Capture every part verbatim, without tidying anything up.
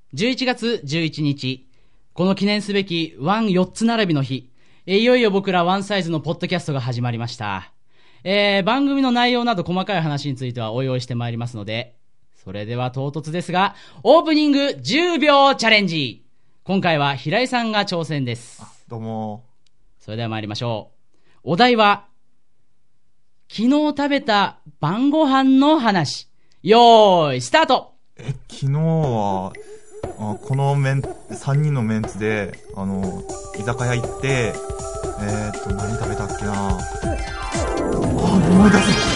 じゅういちがつじゅういちにち、この記念すべきワンよっつ並びの日、えいよいよ僕らワンサイズのポッドキャストが始まりました。えー、番組の内容など細かい話についてはお用意してまいりますので、それでは唐突ですが、オープニングじゅうびょうチャレンジ。今回は平井さんが挑戦です。 どうも。 それでは参りましょう。お題は、昨日食べた晩ご飯の話。よーい、スタート。 え、昨日は、あこのメン、さんにんのメンツで、あの、居酒屋行って、えーっと、何食べたっけなあ、思い出せ。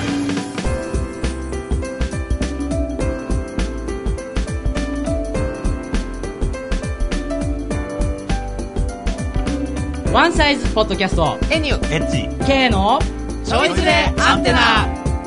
ワンサイズポッドキャストエニュエッチ K のちょいズレアンテナ。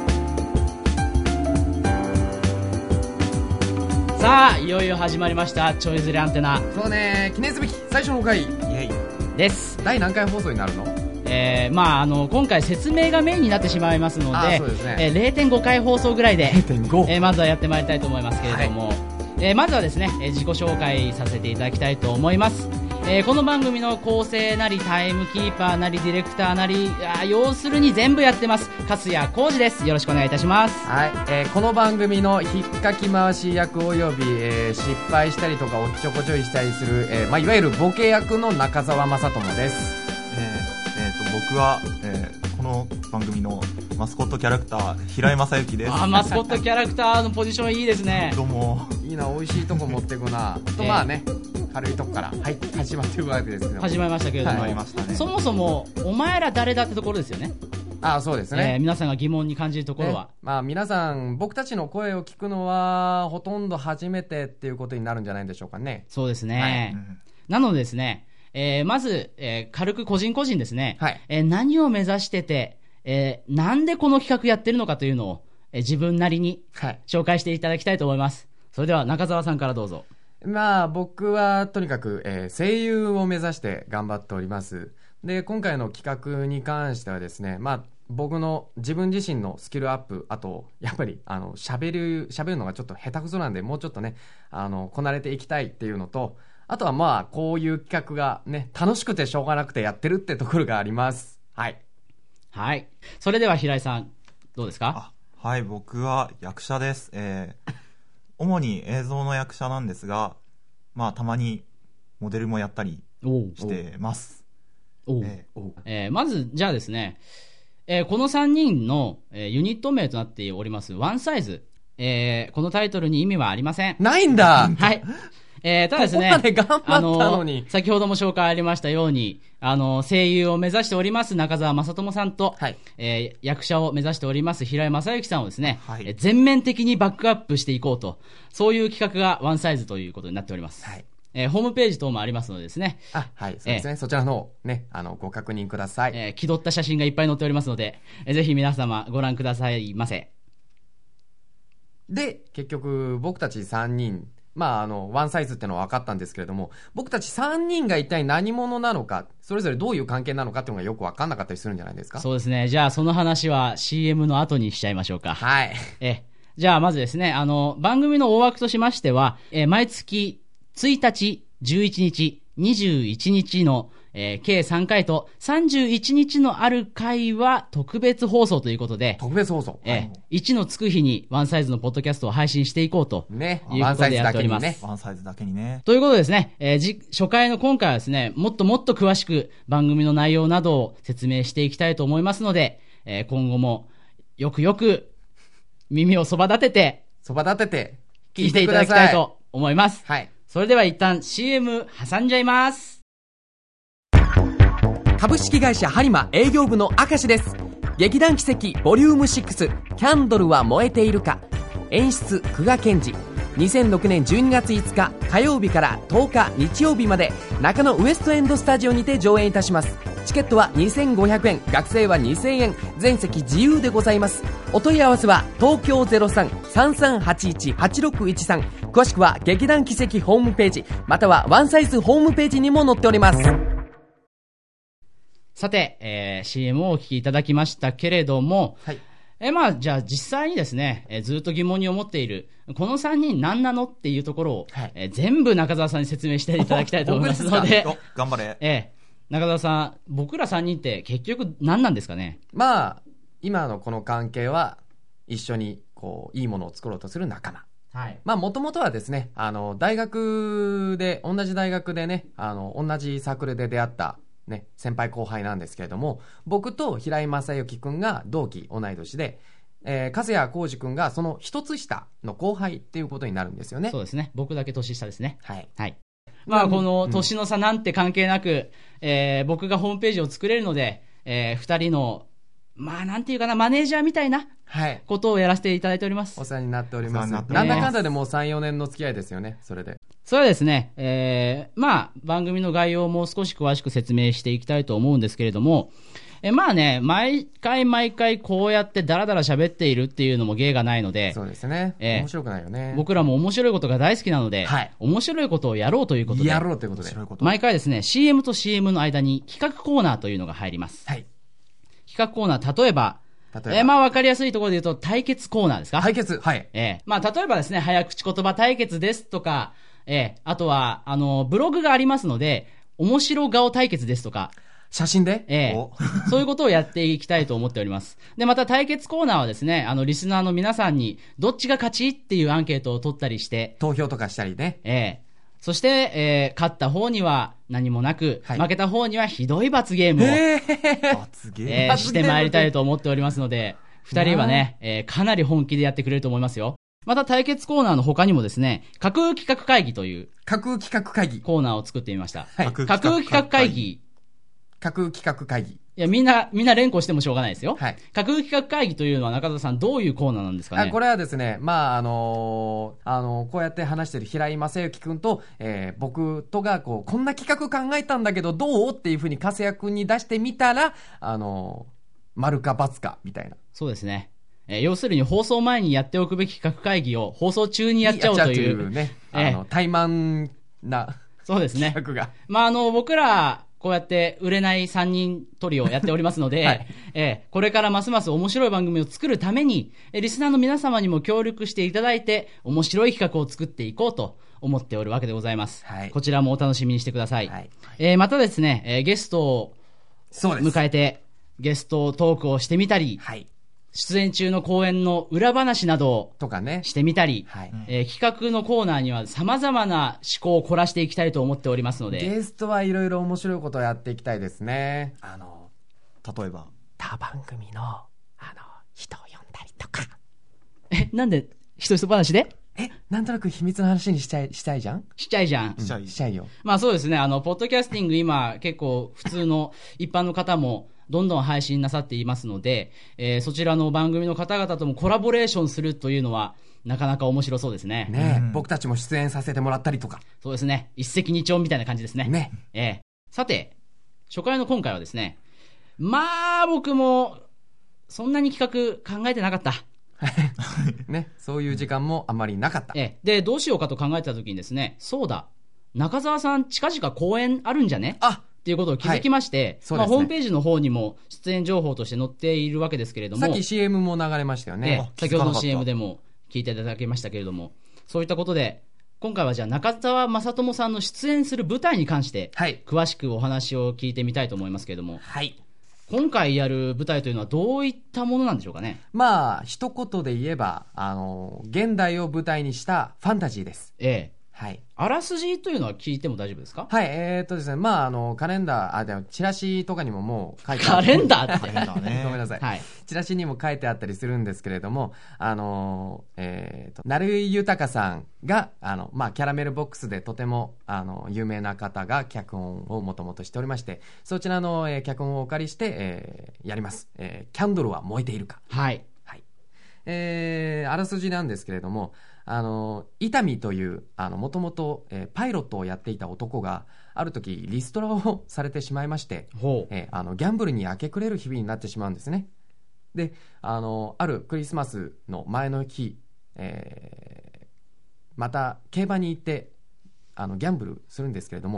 さあいよいよ始まりましたちょいズレアンテナ。 そうね、記念すべき最初の回イエイです。 第何回放送になるの？ えー、まああの今回説明がメインになってしまいますので、 そうですね、 えー、れいてんご 回放送ぐらいでれいてんご、 えー、まずはやってまいりたいと思いますけれども、はい、えー、まずはですね、えー、自己紹介させていただきたいと思います。えー、この番組の構成なりタイムキーパーなりディレクターなり、あ要するに全部やってます粕谷浩二です。よろしくお願いいたします。 はい、えー、この番組の引っかき回し役および、えー、失敗したりとかおっちょこちょいしたりする、えーまあ、いわゆるボケ役の中澤正智です。 えー、えー、と僕は、えー、この番組のマスコットキャラクター平井正幸です。 あマスコットキャラクターのポジションいいですね。 どうも。 いいな、美味しいとこ持ってくなと、まあね、軽いとこから、はい、始まってるわけですけど、 始まりましたけれども、 はいましたね、 そもそもお前ら誰だってところですよね。 ああそうですね、 えー、皆さんが疑問に感じるところは、 ね、まあ、皆さん僕たちの声を聞くのはほとんど初めてっていうことになるんじゃないでしょうかね。 そうですね、 はい、 なのでですね、えー、まず、えー、軽く個人個人ですね、 はい、 えー、何を目指してて、えー、なんでこの企画やってるのかというのを、えー、自分なりに紹介していただきたいと思います、はい、それでは中澤さんからどうぞ。 まあ僕はとにかく、えー、声優を目指して頑張っております。で今回の企画に関してはですね、まあ僕の自分自身のスキルアップ、あとやっぱりあの喋る喋るのがちょっと下手くそなんで、もうちょっとねあのこなれていきたいっていうのと、あとはまあこういう企画がね楽しくてしょうがなくてやってるってところがあります。はいはい、それでは平井さんどうですか？ あはい、僕は役者です。えー主に映像の役者なんですが、まあたまにモデルもやったりしてます。 おうおう、えー、まずじゃあですね、えー、このさんにんの、えー、ユニット名となっておりますワンサイズ、えー、このタイトルに意味はありません。 ないんだはい、えー、ただですね、 ここまで頑張ったのに、 あの先ほども紹介ありましたように、あの声優を目指しております中澤正智さんと、はい、えー、役者を目指しております平井正幸さんをですね、はい、えー、全面的にバックアップしていこうと、そういう企画がワンサイズということになっております。はい、えー、ホームページ等もありますのでですね、 あ、はい、そうですね、えー、そちらの方ね、あのご確認ください。 えー、気取った写真がいっぱい載っておりますので、えー、ぜひ皆様ご覧くださいませ。 で結局僕たちさんにん、まああのワンサイズってのは分かったんですけれども、僕たちさんにんが一体何者なのか、それぞれどういう関係なのかっていうのがよく分かんなかったりするんじゃないですか。 そうですね、じゃあその話は シーエム の後にしちゃいましょうか。 はい、 えじゃあまずですね、あの番組の大枠としましては、え毎月ついたち、じゅういちにち、にじゅういちにちの、えー、計さんかいとさんじゅういちにちのある回は特別放送ということで、 特別放送、 えーはい、いちのつく日にワンサイズのポッドキャストを配信していこうとね、 いうことでやっております。ね、 ワンサイズだけにね。 ということでですね、えー、じ初回の今回はですね、もっともっと詳しく番組の内容などを説明していきたいと思いますので、えー、今後もよくよく耳をそば立てて、 そば立てて聞いていただきたいと思います。 はい。 それでは一旦 シーエム 挟んじゃいます。 株式会社ハリマ営業部の明石です。劇団奇跡ボリュームシックス、キャンドルは燃えているか。演出久我健二。にせんろくねんじゅうにがついつか火曜日からとおか日曜日まで中野ウエストエンドスタジオにて上演いたします。チケットはにせんごひゃくえん、学生はにせんえん、全席自由でございます。お問い合わせは東京 ゼロさん さんさんはちいち はちろくいちさん、詳しくは劇団奇跡ホームページまたはワンサイズホームページにも載っております。 さて、えー、シーエム をお聞きいただきましたけれども、はい、 えまあ、じゃあ実際にですね、えずっと疑問に思っている、このさんにん何なのっていうところを、 はいえ全部中澤さんに説明していただきたいと思いますので、 お頑張れ。 え中澤さん、僕らさんにんって結局何なんですかね。 まあ、今のこの関係は、一緒に、こう、いいものを作ろうとする仲間。 はい。 まあ、もともとはですね、あの、大学で、同じ大学でね、あの、同じサークルで出会った、ね、先輩後輩なんですけれども、僕と平井正幸くんが同期、同い年で、えー、粕谷浩二くんがその一つ下の後輩っていうことになるんですよね。 そうですね。僕だけ年下ですね。 はい。 はい。まあ、この年の差なんて関係なく、えー僕がホームページを作れるので、えー二人の、まあ、なんていうかな、マネージャーみたいなはい。 ことをやらせていただいておりますお。世話になっております。 お世話になってなおりますんだかんだでもうさん、よねんの付き合いですよね、それで。 それはですね、えーまあ、番組の概要をもう少し詳しく説明していきたいと思うんですけれども、えまあね、毎回毎回こうやってダラダラ喋っているっていうのも芸がないので、 そうですね。 ええ面白くないよね。 僕らも面白いことが大好きなので、 はい面白いことをやろうということで、 やろうということで。 面白いこと。 毎回ですね、シーエム と シーエム の間に企画コーナーというのが入ります。 はい。 企画コーナー、例えば、 例えばえーまあわかりやすいところで言うと対決コーナーですか。 対決。はい。 えーまあ例えばですね、早口言葉対決ですとか、えーあとは、あの、ブログがありますので、面白顔対決ですとか、 写真でええおそういうことをやっていきたいと思っております。で、また対決コーナーはですね、あの、リスナーの皆さんに、どっちが勝ちっていうアンケートを取ったりして、 投票とかしたりね。 ええそして、えー勝った方には何もなく、 はい負けた方にはひどい罰ゲームを、 え罰ゲーム。 えーしてまいりたいと思っておりますので、二人はね、えーかなり本気でやってくれると思いますよ。また対決コーナーの他にもですね、架空企画会議という架空企画会議。 コーナーを作ってみました。 はい。 架架空企画会議。 架空企画会議。 いや、みんな、みんな連呼してもしょうがないですよ。 はい。 架空企画会議というのは中田さんどういうコーナーなんですかね。 あこれはですね、まあ、あのーあのーこうやって話してる平井正幸くんと、えー僕とが、こう、こんな企画考えたんだけど、どうっていうふうに、粕谷くんに出してみたら、あのー丸か×か、みたいな。 そうですね。えー要するに放送前にやっておくべき企画会議を放送中にやっちゃおうという。 ね。 ええあの、怠慢なそうですね。 企画が。 まあ、あの、僕ら、こうやって売れないさんにんトリをやっておりますので、 はいえーこれからますます面白い番組を作るために、えーリスナーの皆様にも協力していただいて、面白い企画を作っていこうと思っておるわけでございます。 はいこちらもお楽しみにしてください。 はいえーまたですね、えーゲストをそうです。 迎えて、ゲストトークをしてみたり、 はい。 出演中の公演の裏話などをとかね。 してみたり、 はい。 えー企画のコーナーには様々な思考を凝らしていきたいと思っておりますので、 ゲストはいろいろ面白いことをやっていきたいですね。あの、 例えば。 他番組の、あの、人を呼んだりとか。 え、なんで、ひとひと話でえ、なんとなく秘密の話にしちゃい、したいじゃんしちゃいじゃん。 しちゃいしちゃいよ。 まあそうですね、あの、ポッドキャスティング今結構普通の一般の方もどんどん配信なさっていますので、えーそちらの番組の方々ともコラボレーションするというのはなかなか面白そうですね。 ねえ、 うん僕たちも出演させてもらったりとか。 そうですね。一石二鳥みたいな感じですね。 ね。 ええさて、初回の今回はですね、まあ僕もそんなに企画考えてなかった。 ね。そういう時間もあんまりなかった。 ええで、どうしようかと考えてた時にですね、そうだ、中澤さん近々公演あるんじゃねあっていうことを気づきまして、まあ、 そうですねホームページの方にも出演情報として載っているわけですけれども、 さっき シーエム も流れましたよえね。 え先ほどの シーエム でも聞いていただきましたけれども、そういったことで、今回はじゃあ中澤正智さんの出演する舞台に関して、 はい。 詳しくお話を聞いてみたいと思いますけれども、 はい。 今回やる舞台というのはどういったものなんでしょうかね。 まあ、一言で言えば、あの、現代を舞台にしたファンタジーです。 ええはい。 あらすじというのは聞いても大丈夫ですか？ はい、えーっとですね、まあ、あの、カレンダー、あ、でも、チラシとかにももう書いてあカレンダーって。 カレンダーね。 ごめんなさい。 はい。 チラシにも書いてあったりするんですけれども、あの、えーっと、成井豊さんが、あの、まあ、キャラメルボックスでとても、あの、有名な方が脚本をもともとしておりまして、そちらの、えー脚本をお借りして、えーやります。えーキャンドルは燃えているか。 はい。 はい。えーあらすじなんですけれども、あの、伊丹という、あの、もともと、えーパイロットをやっていた男が、ある時、リストラをされてしまいまして、 ほう。 えーあの、ギャンブルに明け暮れる日々になってしまうんですね。で、あの、あるクリスマスの前の日、えーまた、競馬に行って、あの、ギャンブルするんですけれども、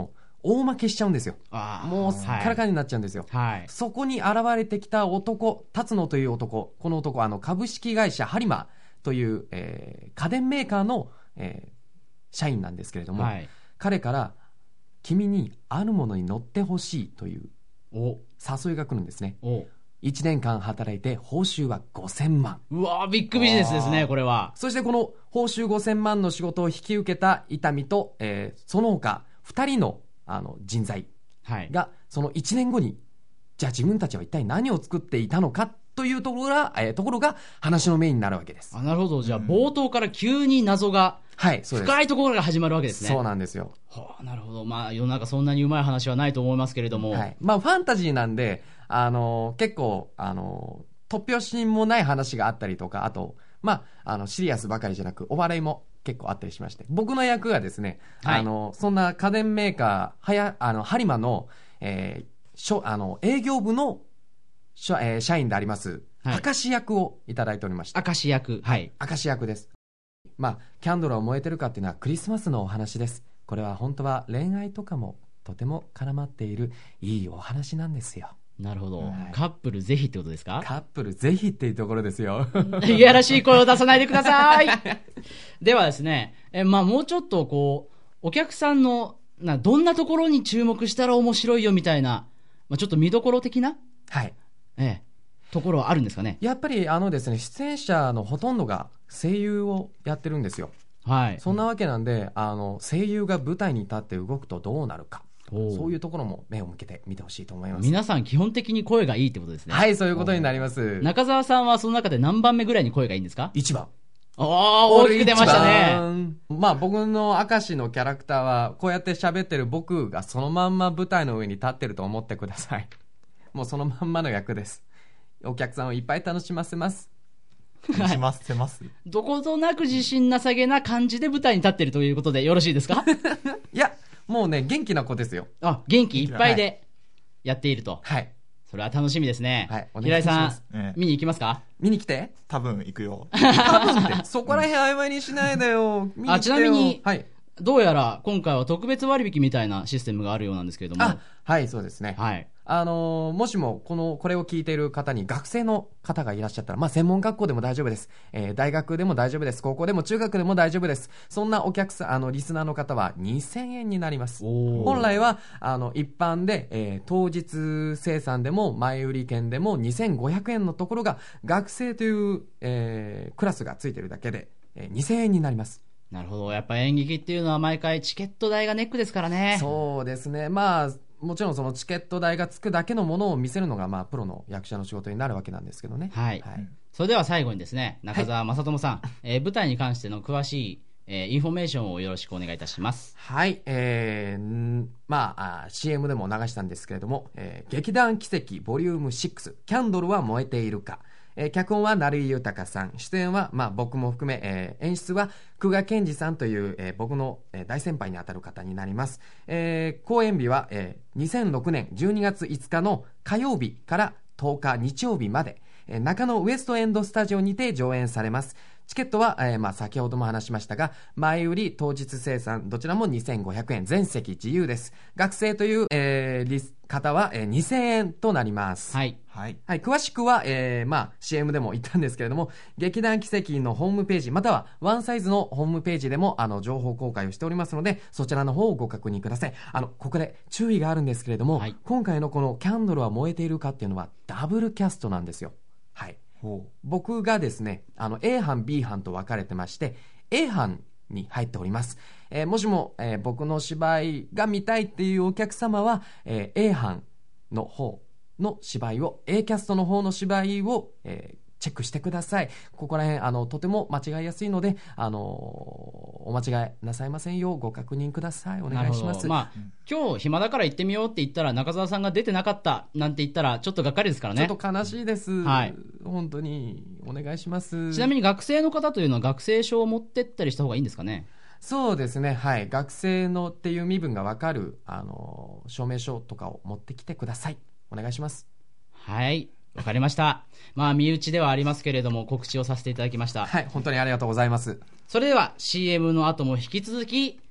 大負けしちゃうんですよ。 あーもうすっからかんになっちゃうんですよ。 はい。 そこに現れてきた男、辰野という男、この男はあの株式会社ハリマという、えー家電メーカーの、えー社員なんですけれども、 はい。 彼から君にあるものに乗ってほしいというお、 誘いが来るんですね。 お。 いちねんかん働いて報酬はごせんまん。 うわー、ビッグビジネスですね、 あーこれは。 そしてこの報酬ごせんまんの仕事を引き受けた伊丹と、えーその他ふたりのあの人材はい。 がそのいちねんごにじゃあ自分たちは一体何を作っていたのかというところが、えーところが話のメインになるわけです。 あ、なるほど。じゃあ、冒頭から急に謎が、 はい、そうです。 深いところが始まるわけですね。 そうなんですよ。 はあ、なるほど。まあ、世の中そんなにうまい話はないと思いますけれども。 はい。まあ、ファンタジーなんで、あのー結構、あのー突拍子もない話があったりとか、あと、まあ、あの、シリアスばかりじゃなく、お笑いも結構あったりしまして、僕の役がですね、 はいあのーそんな家電メーカー、はや、あの、ハリマの、えーしょ、あの、営業部の、しょえー社員であります、 はい明石役をいただいておりました。 明石役。はい。 明石役です。まあ、キャンドルは燃えてるかっていうのはクリスマスのお話です。これは本当は恋愛とかもとても絡まっているいいお話なんですよ。 なるほど。 はいカップルぜひってことですか？ カップルぜひっていうところですよ。 いやらしい声を出さないでください。ではですね、え、まあもうちょっとこう、お客さんの、な、どんなところに注目したら面白いよみたいな、まあちょっと見どころ的な、 はい。 ええ、ところはあるんですかね？ やっぱりあのですね、出演者のほとんどが声優をやってるんですよ。 はい。 そんなわけなんで、あの、声優が舞台に立って動くとどうなるか。 おうそういうところも目を向けて見てほしいと思います。 皆さん基本的に声がいいってことですね。 はい、そういうことになります。 中澤さんはその中で何番目ぐらいに声がいいんですか？ いちばん。 おー、大きく出ましたね。 ね。まあ僕の明石のキャラクターはこうやって喋ってる僕がそのまんま舞台の上に立ってると思ってください。もうそのまんまの役です。お客さんをいっぱい楽しませます。 しますせます。 どことなく自信なさげな感じで舞台に立ってるということでよろしいですか？ いや、もうね、元気な子ですよ。 あ、元気いっぱいでやっていると。 はい。 それは楽しみですね。 はいお願平井さんいします、 ええ見に行きますか？ 見に来て。 多分行くよ。 多分って。そこら辺曖昧にしないでよ。見に来てよ。 あちなみにはい。 どうやら今回は特別割引みたいなシステムがあるようなんですけれども。 あ、はい、そうですね。 はい。 あのーもしもこのこれを聞いている方に学生の方がいらっしゃったら、まあ、専門学校でも大丈夫です、えー大学でも大丈夫です、高校でも中学でも大丈夫です。そんなお客さん、あのリスナーの方はにせんえんになります。 おー本来はあの一般で、えー当日生産でも前売り券でもにせんごひゃくえんのところが学生という、えークラスがついてるだけで、えーにせんえんになります。 なるほど。やっぱ演劇っていうのは毎回チケット代がネックですからね。 そうですね。まあもちろんそのチケット代がつくだけのものを見せるのが、まあ、プロの役者の仕事になるわけなんですけどね。 はい。 はいそれでは最後にですね、中澤正智さん、えー舞台に関しての詳しい、えーインフォメーションをよろしくお願いいたします。 はい、えー、んまああ シーエム でも流したんですけれども、えー劇団奇跡ボリュームシックスキャンドルは燃えているか、えー脚本は成井豊さん、出演は、まあ、僕も含め、えー演出は久我健二さんという、えー僕の、えー大先輩にあたる方になります。えー公演日は、えーにせんろくねんじゅうにがついつかの火曜日からとおか日曜日まで、えー中野ウエストエンドスタジオにて上演されます。チケットは、えーまあ、先ほども話しましたが、前売り当日生産どちらもにせんごひゃくえん、全席自由です。学生という、えーリス方は、えーにせんえんとなります。 はい。 はい。 はい、詳しくは、えーまあ、シーエム でも言ったんですけれども、劇団奇跡のホームページ、またはワンサイズのホームページでもあの情報公開をしておりますので、そちらの方をご確認ください。あのここで注意があるんですけれども、 はい今回のこのキャンドルは燃えているかっていうのはダブルキャストなんですよ。はい、 ほ僕がですね、あの A 班 B 班と分かれてまして A 班に入っております。えーもしも、えー僕の芝居が見たいっていうお客様は、えー A 班の方の芝居を A キャストの方の芝居を、えーチェックしてください。ここら辺あのとても間違いやすいので、あのーお間違いなさいませんようご確認ください。お願いします。 なるほど。まあ、今日暇だから行ってみようって言ったら中澤さんが出てなかったなんて言ったらちょっとがっかりですからね。 ちょっと悲しいです、 はい本当にお願いします。 ちなみに学生の方というのは学生証を持ってったりした方がいいんですかね？ そうですね、はい、学生のっていう身分が分かる、あの証明書とかを持ってきてください。お願いします。 はい。わかりました。まあ、身内ではありますけれども、告知をさせていただきました。 はい、本当にありがとうございます。 それでは シーエム の後も引き続き、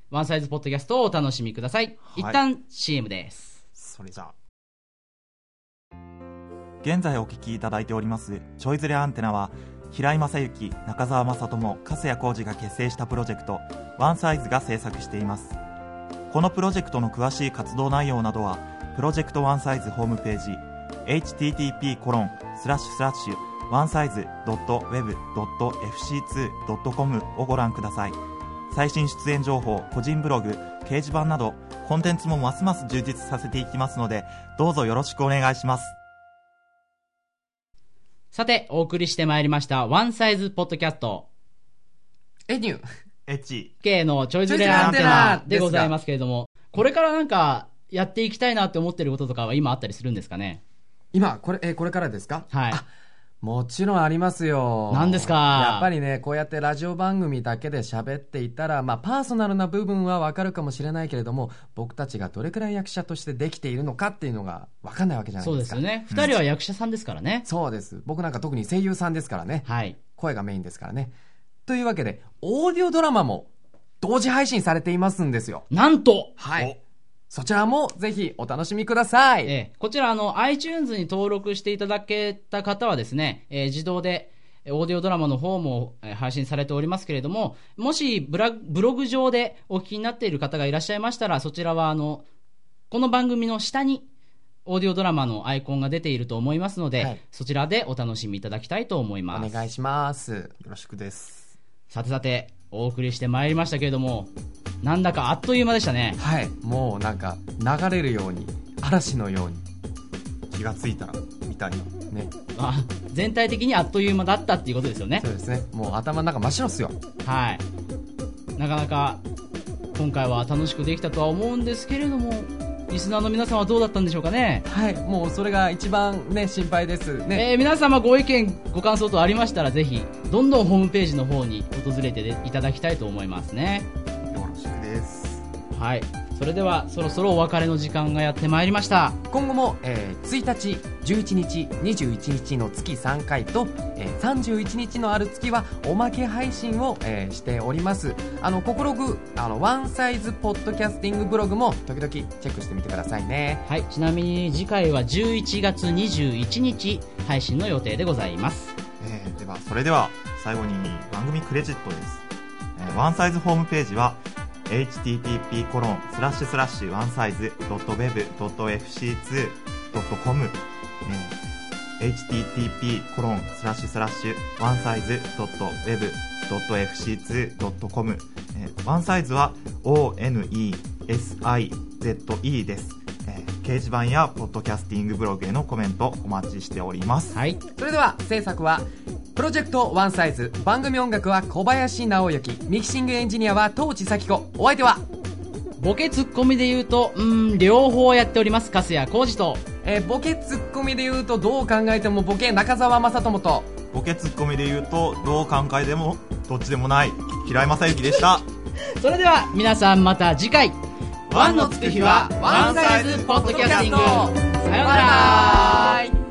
ワンサイズポッドキャストをお楽しみください。 はい、 一旦 シーエム です。 それじゃあ現在お聞きいただいておりますちょいずれアンテナは、平井正幸、中澤正智、粕谷浩二が結成したプロジェクトワンサイズが制作しています。このプロジェクトの詳しい活動内容などはプロジェクトワンサイズホームページ エイチティーティーピーコロンスラッシュスラッシュワンサイズドットウェブドットエフシーツードットコム をご覧ください。最新出演情報、個人ブログ、掲示板などコンテンツもますます充実させていきますので、どうぞよろしくお願いします。 さて、お送りしてまいりましたワンサイズポッドキャストエニューエチ K のちょいずれアンテナでございますけれども、これからなんかやっていきたいなって思ってることとかは今あったりするんですかね。 今これ、えー、これからですか。 はい。 あ、もちろんありますよ。 何ですか。 やっぱりね、こうやってラジオ番組だけで喋っていたら、まあパーソナルな部分はわかるかもしれないけれども、僕たちがどれくらい役者としてできているのかっていうのがわかんないわけじゃないですか。 そうですよね。二、うん、人は役者さんですからね。 そうです。僕なんか特に声優さんですからね。 はい。 声がメインですからね。というわけで、オーディオドラマも同時配信されていますんですよ。 なんと。 はい。そちらもぜひお楽しみください。 ええ、こちらあの iTunes に登録していただけた方はですね、えー、自動でオーディオドラマの方も配信されておりますけれども、もしブラブログ上でお聞きになっている方がいらっしゃいましたら、そちらはあのこの番組の下にオーディオドラマのアイコンが出ていると思いますので、はい、そちらでお楽しみいただきたいと思います。 お願いします。 よろしくです。 さてさて、お送りしてまいりましたけれども、なんだかあっという間でしたね。 はい、もうなんか流れるように、嵐のように気がついたらみたいなね。 あ、全体的にあっという間だったっていうことですよね。 そうですね。もう頭の中真っ白っすよ。 はい。なかなか今回は楽しくできたとは思うんですけれども、リスナーの皆さんはどうだったんでしょうかね。 はい、もうそれが一番ね、心配ですね。 えー、皆様ご意見ご感想とありましたら、ぜひどんどんホームページの方に訪れていただきたいと思いますね。 よろしくです。 はい、それではそろそろお別れの時間がやってまいりました。 今後も、えー、ついたち、じゅういちにち、にじゅういちにちの月さんかいと、えー、さんじゅういちにちのある月はおまけ配信を、えー、しております。あの、ココログ、あの、ワンサイズポッドキャスティングブログも時々チェックしてみてくださいね。 はい、ちなみに次回はじゅういちがつにじゅういちにち配信の予定でございます。 えー、では、それでは最後に番組クレジットです。えー、ワンサイズホームページはエイチティーティーピーコロンスラッシュスラッシュワンサイズドットウェブドットエフシーツードットコム エイチティーティーピーコロンスラッシュスラッシュワンサイズドットウェブドットエフシーツードットコム ワンサイズは オーエヌイーエスアイゼットイー です。掲示板やポッドキャスティングブログへのコメントお待ちしております。 はい、 それでは制作はプロジェクトワンサイズ、番組音楽は小林直之、ミキシングエンジニアは東地咲子。お相手はボケツッコミで言うとうーん両方やっております粕谷浩二と、 えー、ボケツッコミで言うとどう考えてもボケ中澤正智と、 ボケツッコミで言うとどう考えてもどっちでもない平井正幸でしたそれでは皆さんまた次回、ワンのつく日はワンサイズポッドキャスティング、さようなら。